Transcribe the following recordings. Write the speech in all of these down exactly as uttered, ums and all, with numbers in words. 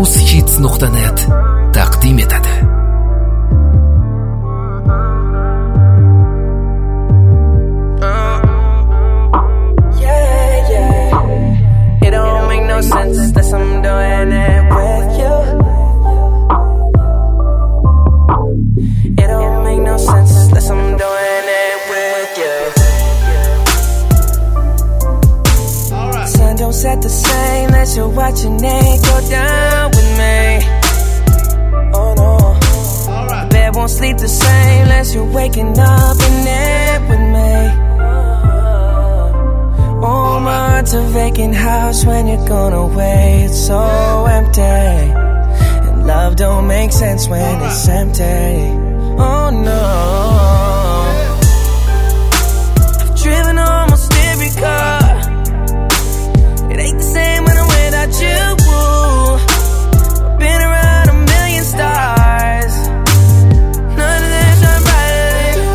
روز هیتز نقطه نت تقدیم etadi. Since that I'm doing it with you, it don't make no sense that I'm doing it with you. Alright. Sun don't set the same unless you're watching it go down with me. Oh no. Alright. The bed won't sleep the same unless you're waking up in it with me. Oh, my, it's a vacant house when you're gone away. It's so empty, and love don't make sense when it's empty. Oh no, I've driven almost every car. It ain't the same when I'm without you. I've been around a million stars. None of them shine brighter than you.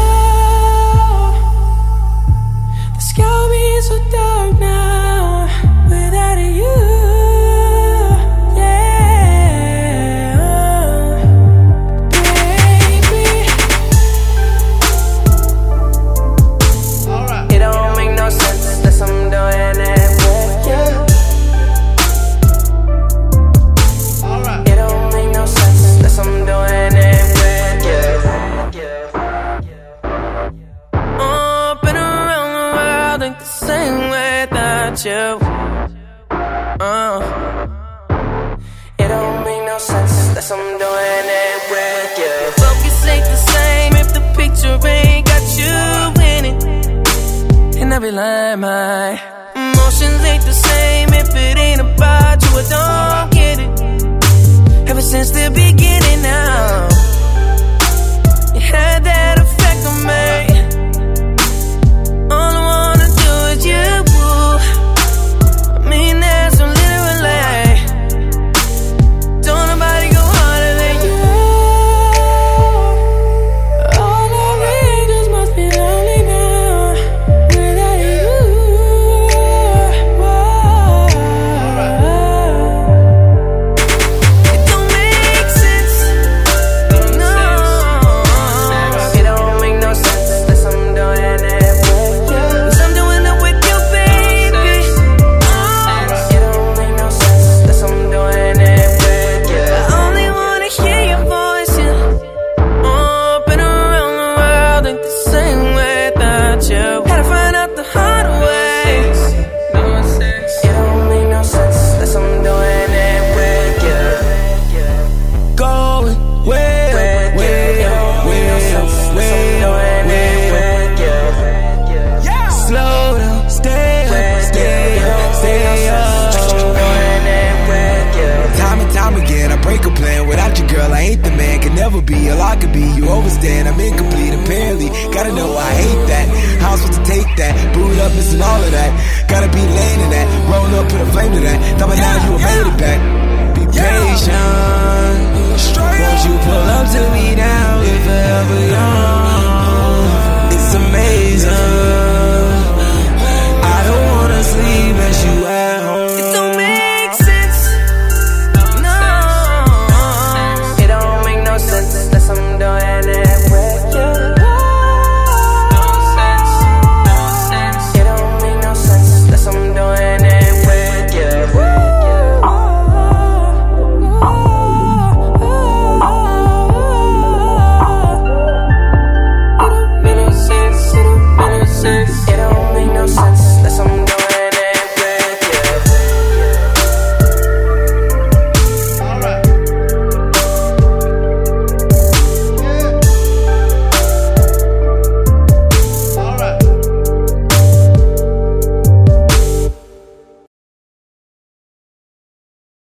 The sky will be so dark now without you, yeah, baby. Alright. It don't make no sense unless I'm doing it with you. Alright. It don't make no sense unless I'm doing it with you. Oh, been around the world ain't the same without you. Uh, it don't make no sense unless I'm doing it with you. Focus ain't the same if the picture ain't got you in it. And I be lying, my emotions ain't the same if it ain't about you. I don't get it. Ever since the beginning now, you had that effect on me. All I wanna do is you. I mean that so literally. Don't nobody go harder than you. All our angels must be lonely now without you. It don't make sense. No, it don't make no sense unless I'm doing it with you. 'Cause I'm doing it with you, baby. It don't make no sense unless I'm doing it with you. I only wanna hear your voice, yeah. Oh, been around the world ain't the same without you. Had to find out the hard way. It don't make no sense unless I'm doing it with you. Going with you. It don't make no sense unless I'm doing it with you. Slow down, stay up, stay up, stay up. Doing it with you. Time and time again, I break a plan. Without you, girl, I ain't the man. Can never be all I could be. You overstand, I'm incomplete, apparently. Gotta know I hate that. How I'm supposed to take that? Boot up, missing all of that. Gotta be laying in that. Roll up, put a flame to that. Thought by now you were made it back. Be patient. Won't you pull up to me now if I ever young?